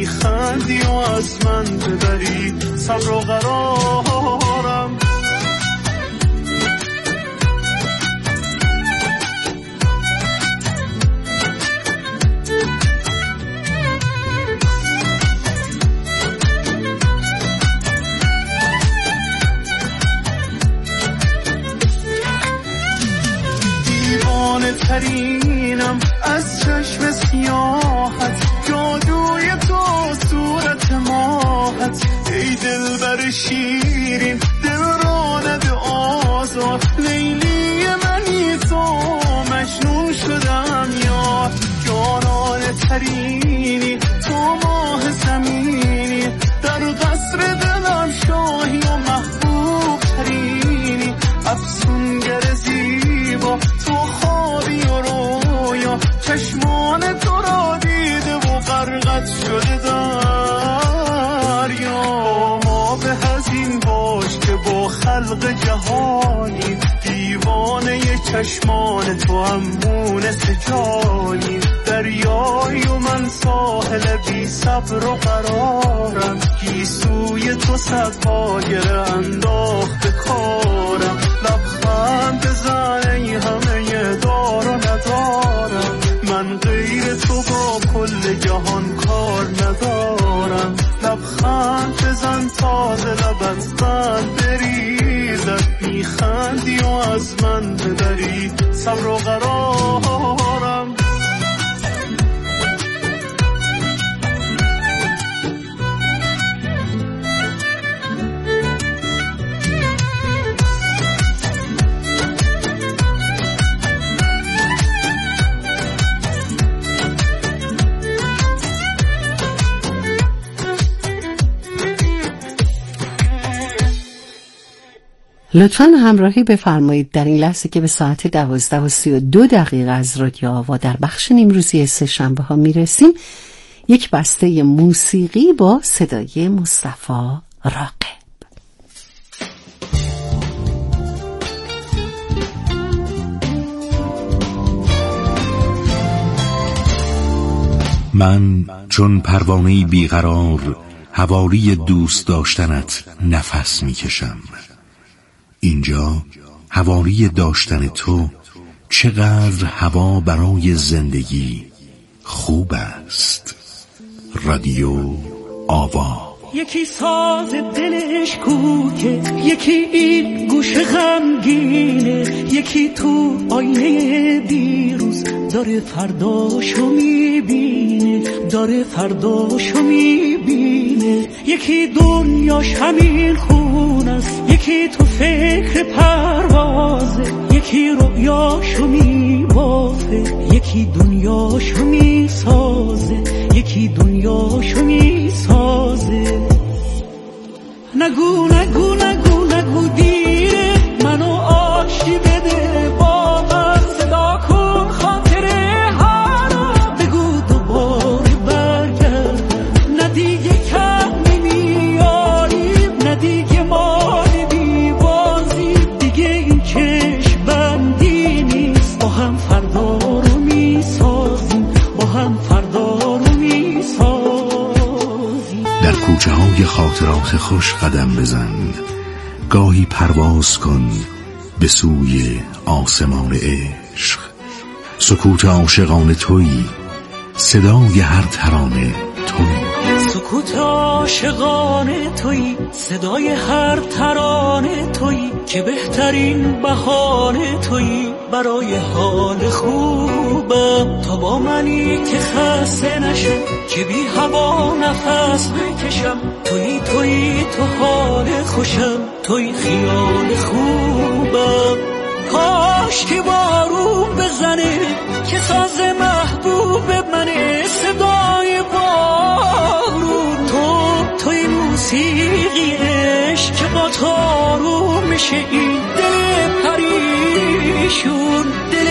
میخندی و از من ببری صبر و قرارم. ترینم از چشم سیاحت، جادوی تو صورت ماهت، ای دلبر شیرین دل را نده آزار، لیلی منی تو مجنون شدم یا جانان ترینی تو ماه زمینی، در قصر دلم شاهی و محبوب ترینی، افسونگر زیبا تو خوابی و رویا، چشمان تو را دیده و غرقت شده دریا. ما به از این باش که با خلق جهانی، دیوانه چشمان تو هم مونس جانی، دریایی و من ساحل بی صبر و قرارم، گیسوی تو صدها گره انداخته کارم، لبخند بزن ای همه دار و ندارم، من غیر تو با کل جهان کار ندارم، لبخند بزن تا ز لبت قلب بریزد، میخندی و از من ببری صبر و قرارم. لطفاً همراهی بفرمایید در این لحظه که به ساعت 12:32 از رادیو آوا در بخش نیمروزی سه شنبه ها میرسیم، یک بسته موسیقی با صدای مصطفی راقب. من چون پروانه‌ای بیقرار حوالی دوست داشتنت نفس میکشم، اینجا حوالی داشتن تو چقدر هوا برای زندگی خوب است. رادیو آوا. یکی ساز دلش کوکه، یکی این گوش غمگینه، یکی تو آینه دیروز داره فرداشو میبینه، داره فرداشو میبینه، یکی دنیاش همین خون است، یکی تو فکر پروازه، یکی رؤیاشو میبافه، یکی دنیاشو میسازه، یکی دنیاشو میسازه. نگو نگو نگو نگو دیره، منو آشتی بده با من، صدا کن خاطره ها رو، بگو دوباره برگردم، نه دیگه کم نمیاریم، نه دیگه مالی بیبازیم، دیگه این چشم بندی نیست، با هم فردا رو میسازیم، با هم فردا رو میسازیم. در کوچه های خاطرات خوش قدم بزن، گاهی پرواز کن به سوی آسمان عشق، سکوت عاشقانه تویی، صدای هر ترانه تویی، سکوت عاشقانه تویی، صدای هر ترانه تویی، که بهترین بهانه تویی برای حال خوبم، تا با منی که خسته نشم، که بی هوا نفس بکشم، تویی تویی تو حال خوشم، تویی خیال خوبم. کاش که بارون بزنه که ساز محبوب منه، صدای بارون، توی موسیقی عشق که با تارو میشه این دل پریشون، دل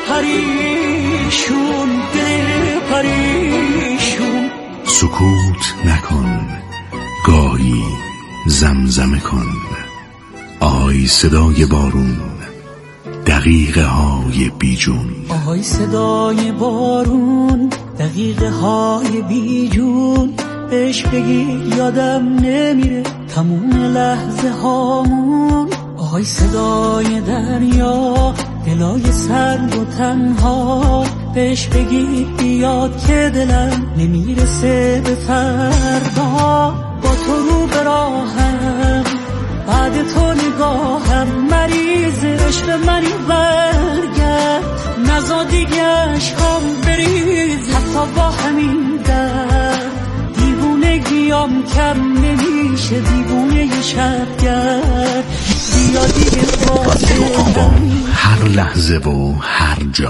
پریشون، دل پریشون. سکوت نکن، گاهی زمزمه کن، آهای صدای بارون، دقیقه های بیجون، آهای صدای بارون، دقیقه های بیجون، بهش بگی یادم نمیره تموم لحظه هامون. آهای صدای دریا دلای سرد و تنها، بهش بگی بیاد که دلم نمیرسه به فردا. با تو رو به راهم بعد تو نگاهم مریض عشق منی برگرد، نزا دیگه عشقم بریز حتی با همین درد. دیوونگیام کم نمیشه دیوونه شبگرد، بیا دیگه با هر لحظه و هر جا.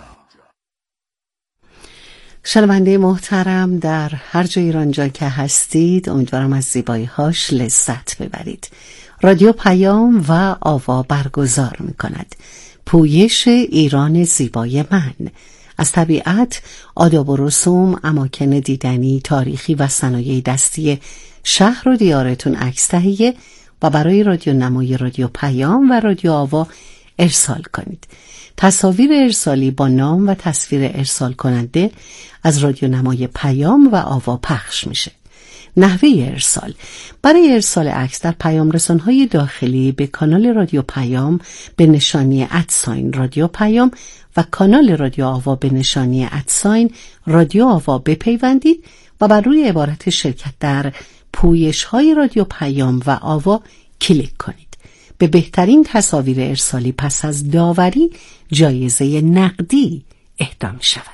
شنونده محترم در هر جای ایران جا که هستید، امیدوارم از زیبایی هاش لذت ببرید. رادیو پیام و آوا برگزار می کند پویش ایران زیبای من، از طبیعت، آداب و رسوم، اماکن دیدنی، تاریخی و صنایع دستی شهر و دیارتون عکس تهیه و برای رادیو نمای رادیو پیام و رادیو آوا ارسال کنید. تصاویر ارسالی با نام و تصویر ارسال کننده از رادیو نمای پیام و آوا پخش میشه. نحوه ارسال: برای ارسال عکس در پیام رسان‌های داخلی به کانال رادیو پیام به نشانی @ رادیو پیام و کانال رادیو آوا به نشانی @ رادیو آوا بپیوندید و بر روی عبارت شرکت در پویش‌های رادیو پیام و آوا کلیک کنید. به بهترین تصاویر ارسالی پس از داوری جایزه نقدی اهدا می شود.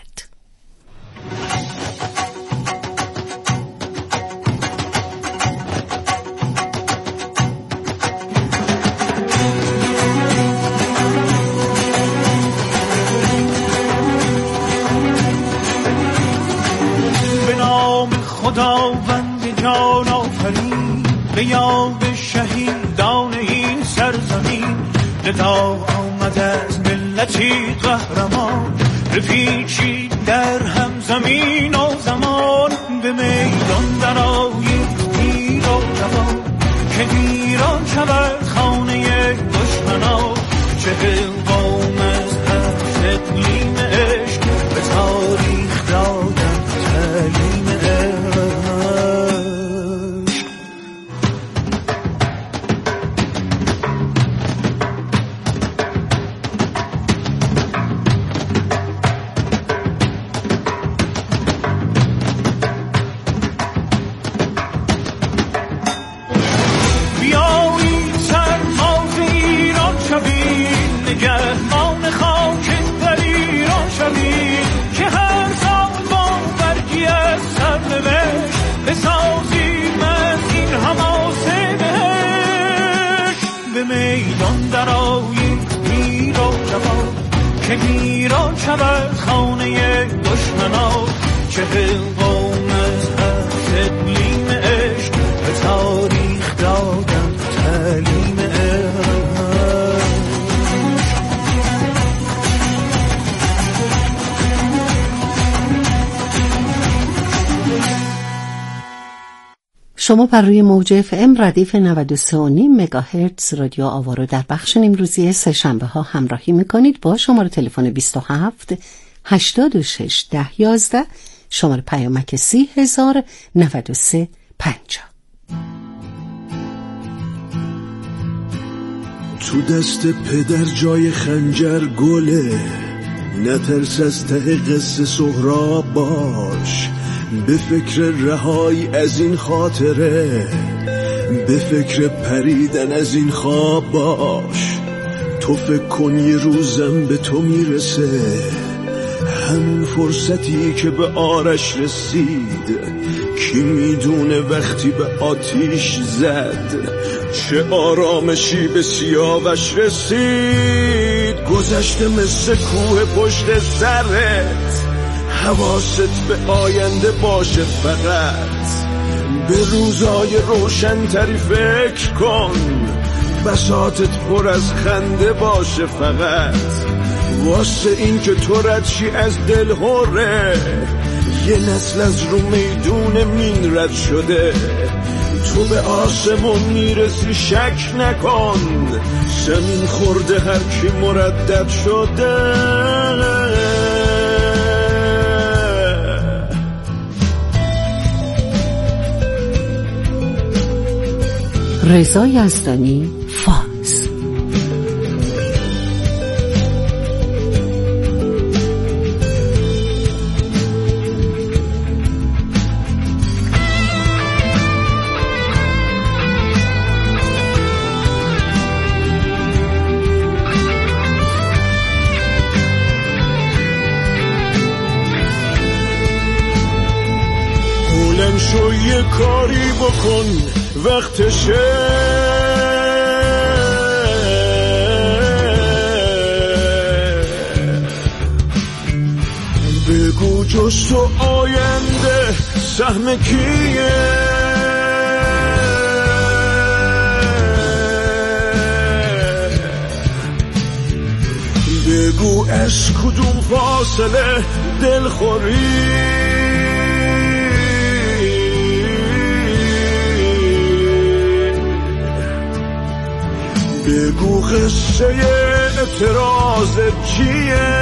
به نام خداوند جان آفرین، به یاد شهیدان این سرزمین، ندا آمد از ملتی قهرمان، بپیچید در هم زمین و زمان، به میدان درآیید پیر و جوان، که ویران شود خانه دشمنان. 40 قوم از هر اقلیم عشق به تاریخ دادن تعلیم عشق. نگهبان خاک در ایران شوید، که هر سال ما برگی از سرنوشت بسازیم از این حماسه بهشت. به میدان درآیید پیر و جوان، که ویران شود خانه دشمنان. 40 قوم از هر اقلیم عشق به تاریخ دادن تعلیم عشق. شما بر روی موج FM ردیف 93.5 مگاهرتز رادیو آوا رو در بخش امروزی سه شنبه ها همراهی میکنید با شماره تلفن 27 86 10 11، شماره پیامک 30,093 50. تو دست پدر جای خنجر گله، نترس از ته قصه سهراب باش، به فکر رهایی از این خاطره، به فکر پریدن از این خواب باش. تو فکر کن یه روزم به تو میرسه، همون فرصتی که به آرش رسید، کی میدونه وقتی به آتیش زد چه آرامشی به سیاوش رسید. گذشته مثل کوه پشت سرت، حواست به آینده باشه، فقط به روزای روشن‌تری فکر کن، بساطت پر از خنده باشه، فقط واسه این که تو ردشی از دل هره. یه نسل از رو میدون مین رد شده، تو به آسمون میرسی شک نکن، زمین خورده هر کی مردد شده. رضا یزدانی فاز. بلند شو یه کاری بکن وقتشه، بگو جز تو آینده سهم کیه، بگو از کدوم فاصله دلخوری، بگو قصه اعتراض چیه،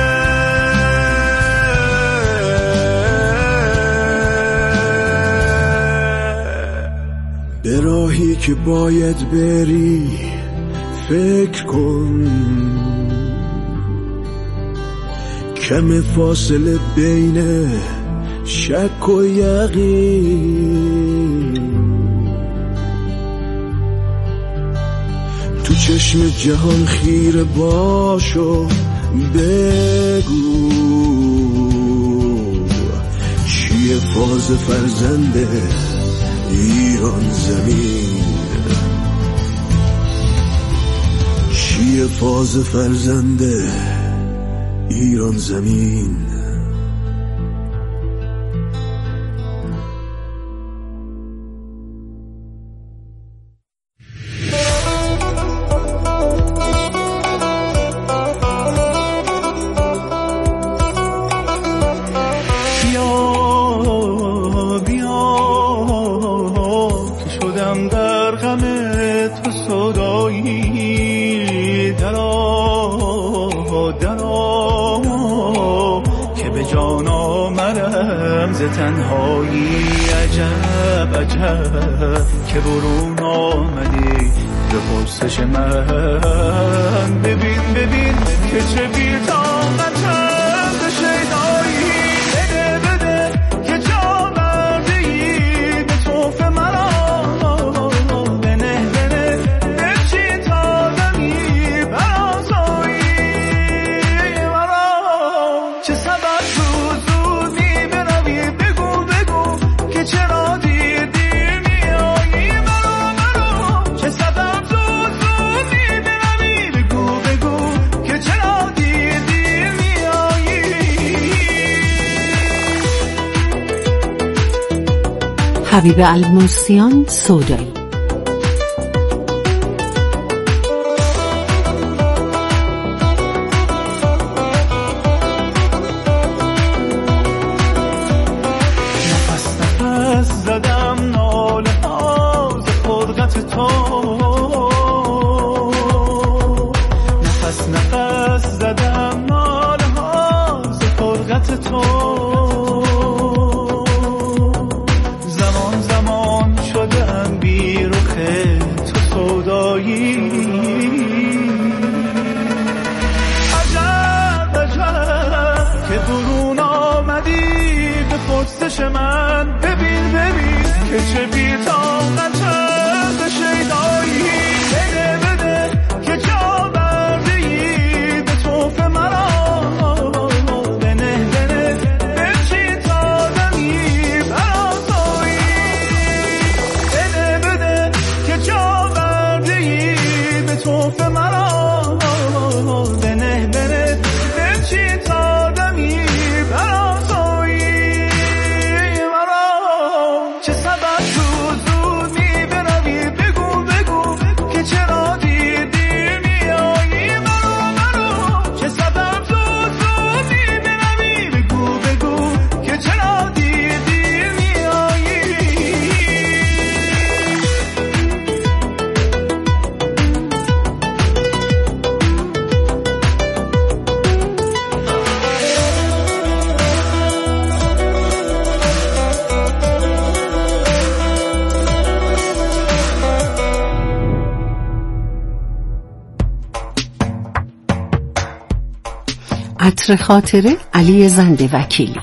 به راهی که باید بری فکر کن، کم فاصله بین شک و یقین، تو چشم جهان خیره باش و بگو چیه فاز فرزند ایران زمین، چیه فاز فرزند ایران زمین. تنهایی عجب عجب که برون آمدی به پرسش من، ببین ببین که چه بی طاقتم به شیدایی، بده بده که جا بردهی به توف مرا، بنه بنه بچین تا دمی برازایی مرا، چه سبب زود زود میبروی، چرا دیر دیر میایی مرا، چه سبب زود زود میبروی، بگو بگو که چرا دیر دیر میایی. حبیب الموسیان سودایی. من ببین ببین که چه بی طاقتم به شیدایی، بده بده که جا بردهی به توف مرا، بنه بنه بچین تا دمی برازایی، بده بده که جا بردهی به توف مرا، بنه بنه بچین تا دمی برازایی. چه سبب زود زود عطر خاطره علی زنده وکیلی.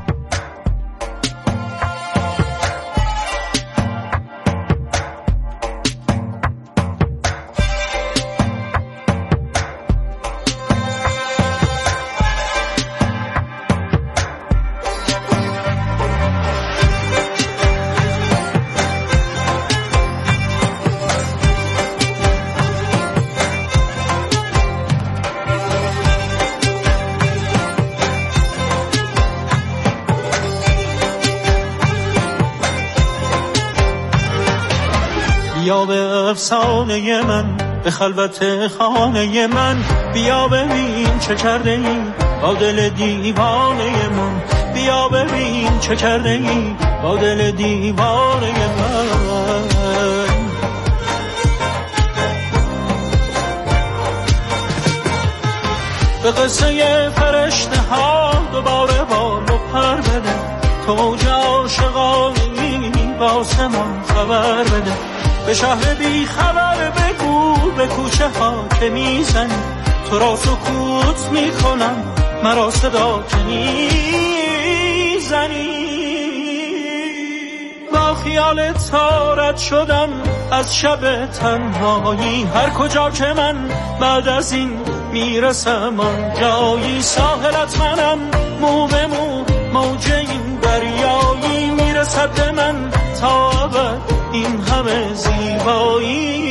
بیا به افسانه من، به خلوت خانه من، بیا ببین چه کرده ای با دل دیوانه من، بیا ببین چه کرده ای با دل دیوانه من. به قصه فرشته ها دوباره بال و پر بده، تو اوج عاشقانی با آسمان خبر بده، به شهر بی خبر بگو به کوچه ها که میزنی، تو را سکوت میکنم مرا صدا که میزنی. با خیال تارت شدم از شب تنهایی، هر کجا که من بعد از این میرسم آن جایی، ساحلت منم مو به مو موج این دریایی، میرسد به من تا ابد این همه زیبایی.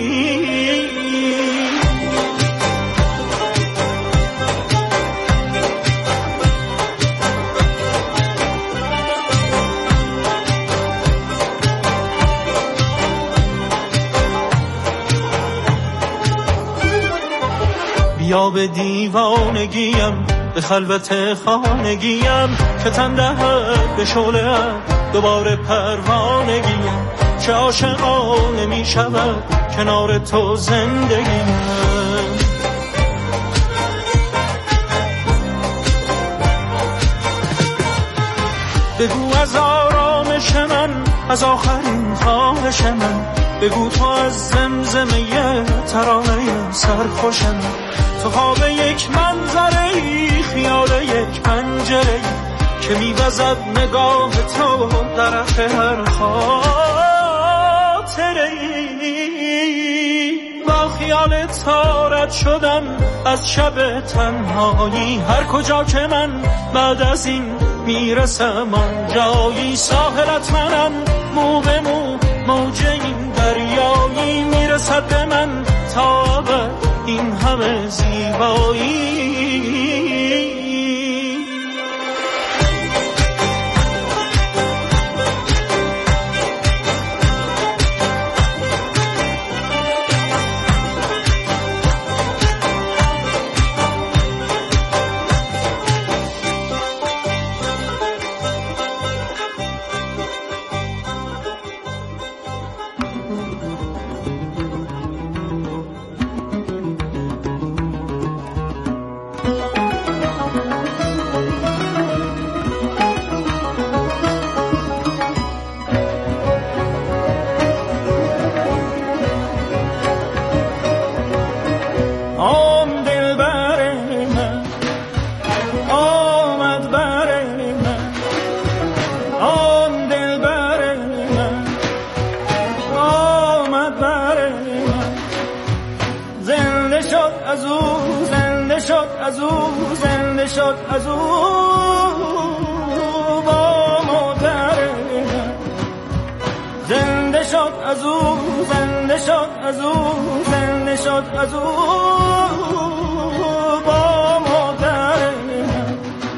بیا به دیوانگیم، به خلوت خانگیم، که تن دهد به شعله دوباره پروانگیم، چه عاشقانه می شود کنار تو زندگیم. بگو از آرامش من، از آخرین خواهش من، بگو تو از زمزمه ترانه سرخوش من، تو خواب یک منظره، خیال یک پنجره که میوزد نگاه تو طرف هر خاطره. با خیال تارت شدم از شب تنهایی، هر کجا که من بعد از این میرسم آن جایی، ساحلت منم مو به مو موج این دریایی، میرسد به من تا ابد این همه زیبایی. از او با مادر من، زنده شد از او، زنده شد از او، زنده شد از او با مادر من.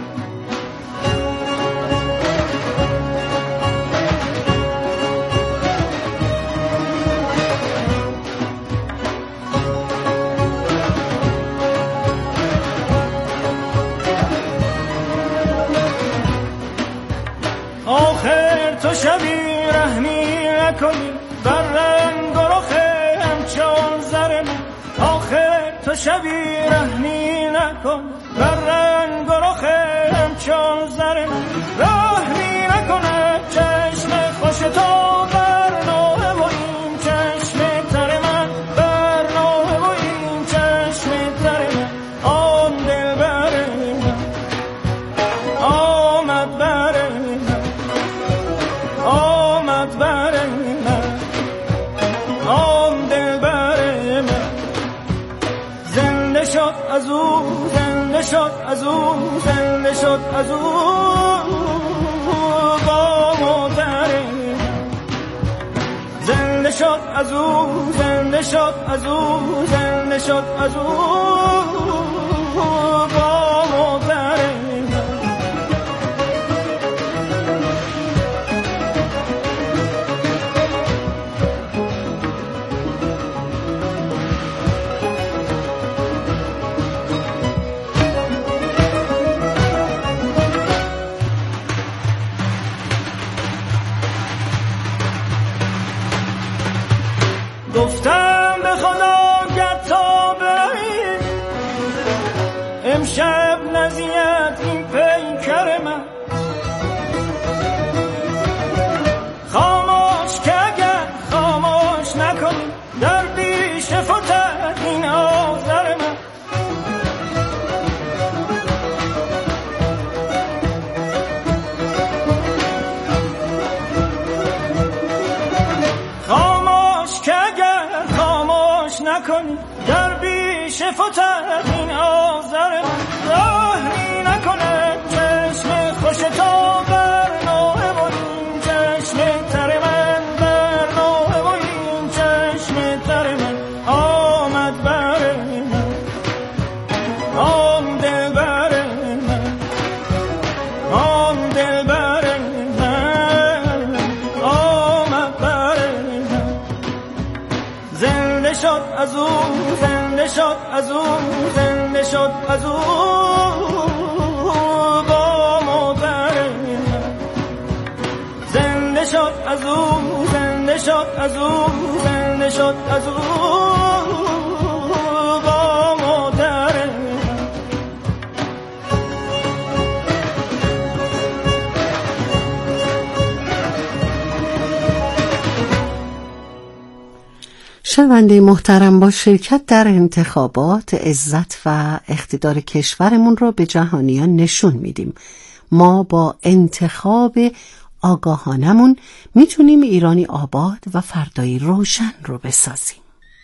آخر تو شبی رحمی نکنی بر رنگ و رخ همچون زر من، آخر تو شبی رحمی نکن بر رنگ و رخ همچون زر من، رحمی نکنه چشم خوش تو بر نوه و این چشم تر من، بر نوه و این چشم تر من، آن دل بر من. او زنده شد از او با مادر زنده شد از او زنده شد از او زنده شد از او با مادر گفتم به خدا گر تا بری امشب نزید این پیکر من خاموش که اگر خاموش نکنی در بیش فتد این آذر من نکنی در بیش فتد این آذر من راهی نکنه چشم خوش تو بر نوه و این چشم تر من بر نوه و این چشم تر من آمد بر من آم دل بر من آم دل بر من آمد بر من زنده شد از او زنده شد از او زنده شد از او با مادر زنده شد از او زنده شد از او زنده شد از او با مادر شنونده محترم، با شرکت در انتخابات عزت و اقتدار کشورمون رو به جهانیان نشون میدیم. ما با انتخاب آگاهانمون میتونیم ایرانی آباد و فردایی روشن رو بسازیم.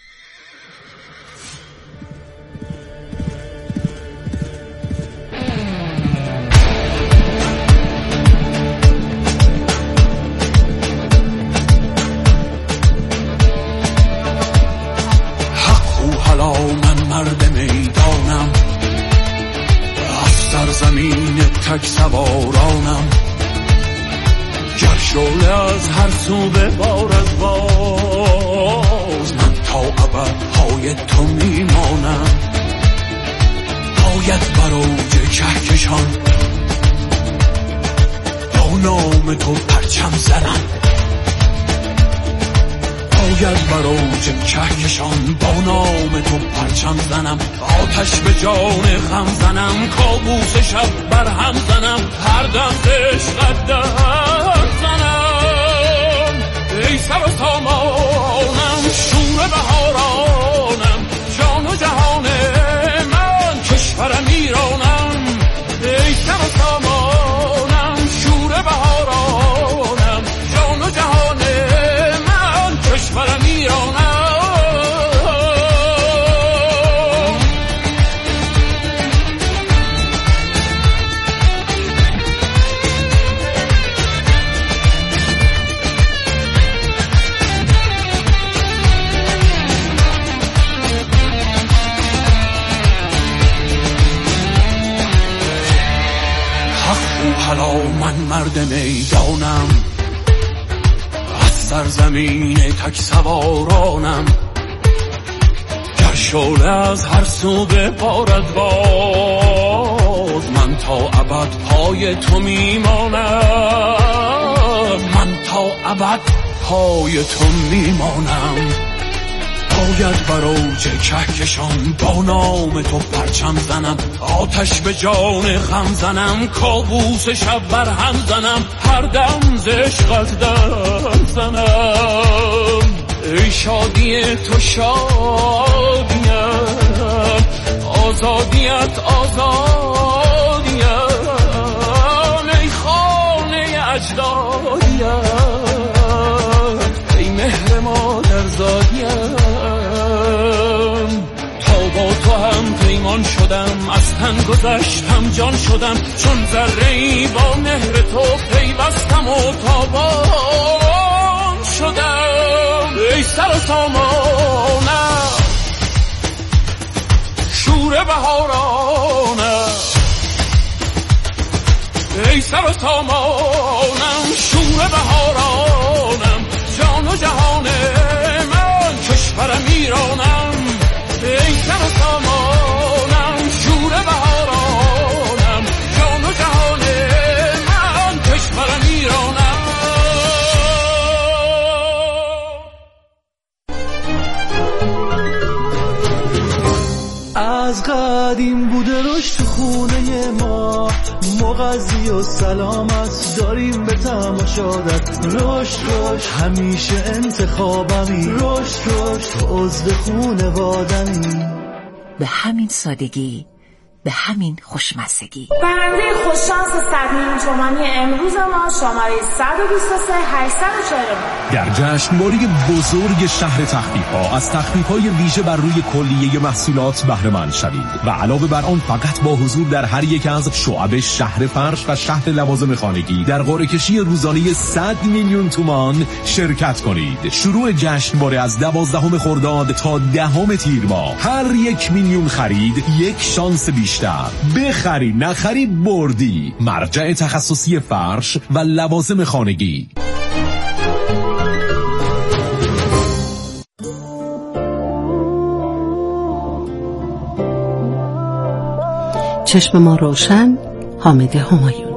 من مرد میدانم از سرزمین تک سوارانم گر شعله از هر سو ببارد باز من تا ابد پای تو میمانم باید بر اوج کهکشان با نام تو پرچم زنم باید بر اوج کهکشان با نام تو پرچم زنم آتش به جان غم زنم کابوس شب بر هم زنم هر دم عشقت در زنم ای سر و سامانم شور بهارانم جان و جهان من کشورم ایرانم ای سر و سامانم شور بهارانم جان و جهان کشورم ایرانم حالا من مرد میدانم از سرزمین تک سوارانم گر شعله از هر سو ببارد باز من تا ابد پای تو میمانم من تا ابد پای تو میمانم باید بر اوج کهکشان با نام تو پرچم زنم آتش به جان غم زنم کابوس شب بر هم زنم هر دم ز عشقت در زنم ای شادی تو شادیم آزادیت آزادیم ای خانه اجدادیم ای مهر مادر زادیم تا با تو هم پیمان ایمان شدم، از تن گذشتم جان شدم، چون ذره‌ای با مهر تو پیوستم و تابان شدم. ای سر و سامانم شور بهارانم، ای سر و سامانم شور بهارانم، جان و جهان من کشورم ایرانم. ای سر و سامانم شور بهارانم، جان و جهان من کشورم ایرانم. از قدیم بوده رشد تو خونه ما، مغذی و سلامت داریم به تماشادت. رشد همیشه انتخابمی، رشد تو عضو خونوادمی. به همین سادگی، به همین خوشمزگی. برنده خوششانس 100 میلیون تومانی امروز ما شماره 123 849. در جشنواره بزرگ شهر تخفیف‌ها از تخفیف‌های ویژه بر روی کلیه محصولات بهره مند شوید و علاوه بر آن فقط با حضور در هر یک از شعب شهر فرش و شهر لوازم خانگی در قرعه کشی روزانه 100 میلیون تومان شرکت کنید. شروع جشنواره از 12 خرداد تا 10 تیر ماه. هر 1 میلیون خرید یک شانس بیشتر. بخری نخری بردی. مرجع تخصصی فرش و لوازم خانگی. چشم ما روشن، حامد همایون.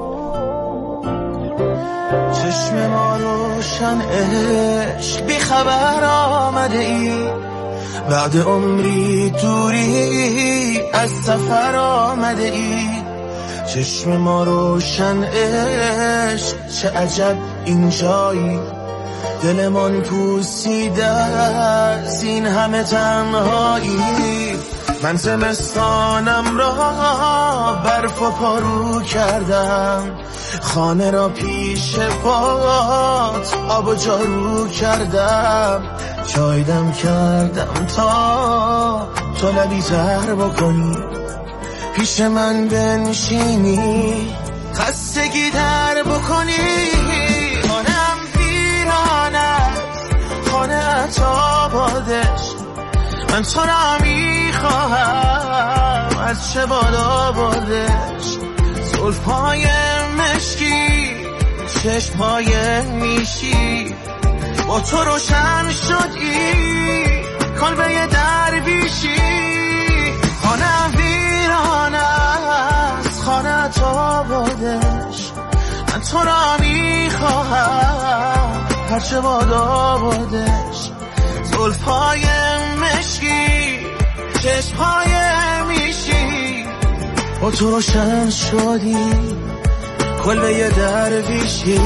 چشم ما روشن عشق بی خبر آمده ای، بعد عمری دوری از سفر آمده ای. چشم ما روشن عشق چه عجب اینجایی، دلمان پوسیده از این همه تنهایی. من زمستانم را برف و پارو کردم، خانه را پیش باد آب و جارو کردم. چایدم کردم تا تو لبی تر بکنی، پیش من بنشینی خستگی در بکنی. خانم ویران است، خانه تا بادش، من تو را میخواهم از چه بالا بادش. زلفهای مشکی، چشمهای میشی، با تو روشن شدی کلبه درویشی. خانه ویران است، خانه تا بادش، من تو را میخواهم هرچه بادا بادش. زلفهای مشکی، چشمهای میشی، با تو روشن شدی کلبه درویشی.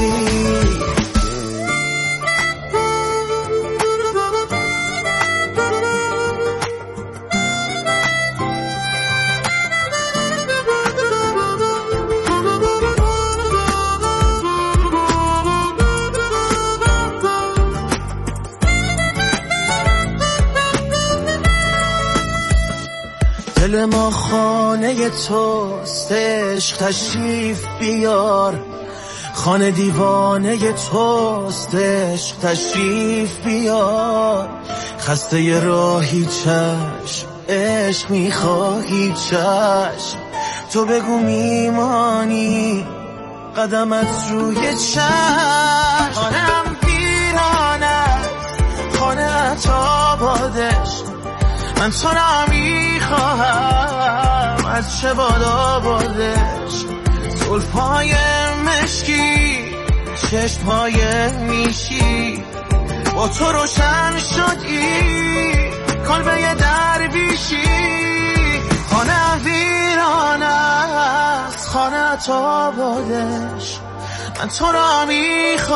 دل ما خانه توست، عشق تشریف بیار. خانه دیوانه توست، عشق تشریف بیار. خسته راهی چشم، عشق میخواهی چشم. تو بگو میمانی قدمت روی چشم. خانم ویران است، خانه تا بادش، من تو را میخواهم از چه بالا بادش. زلفهای مشکی، چشمهای میشی، با تو روشن شدی کلبه درویشی. خانه ویران است، خانه تا بادش، من تو را میخواهم